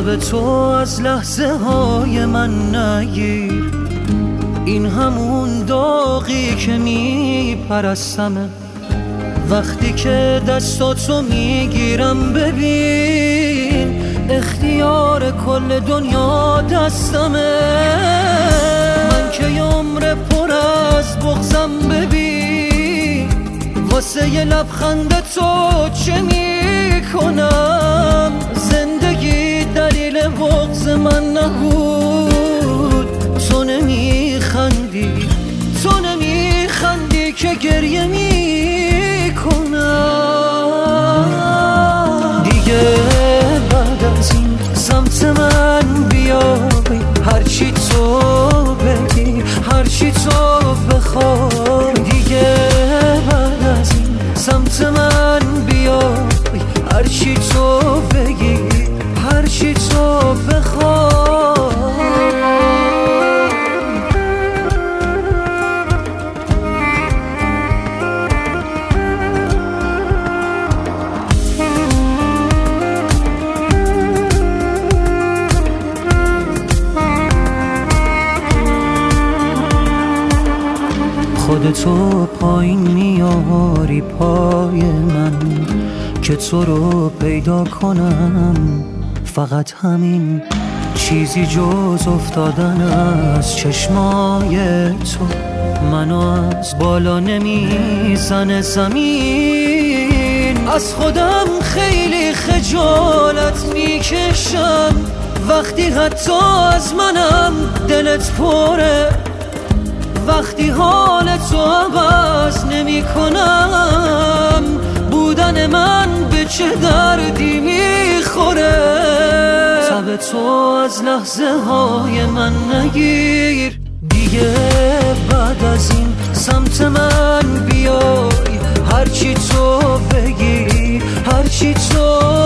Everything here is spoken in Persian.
تب تو از لحظه های من نگیر، این همون داغی که میپرستمه. وقتی که دستاتو میگیرم ببین اختیار کل دنیا دستمه. من که عمر پر از بغضم ببین واسه یه لبخند تو چه میکنم. زندگی دلیل بغض من نبود، تو نمیخندی که گریه میکنم. دیگه بعد از این سمت من بیای، هرچی تو بگی هرچی تو بخوای. دیگه بعد از این سمت من بیای، هرچی تو بگی هرچی تو بخوای. خودتو پایین میاری پای من که تو رو پیدا کنم. فقط همین چیزی جز افتادن از چشمای تو منو از بالا نمیزنه زمین. از خودم خیلی خجالت میکشم وقتی حتی از منم دلت پره. وقتی حال تو عوض نمی کنم، بودن من به چه دردی میخوره. تب تو از لحظه های من نگیر، دیگه بعد از این سمت من بیای، هرچی تو بگی هرچی تو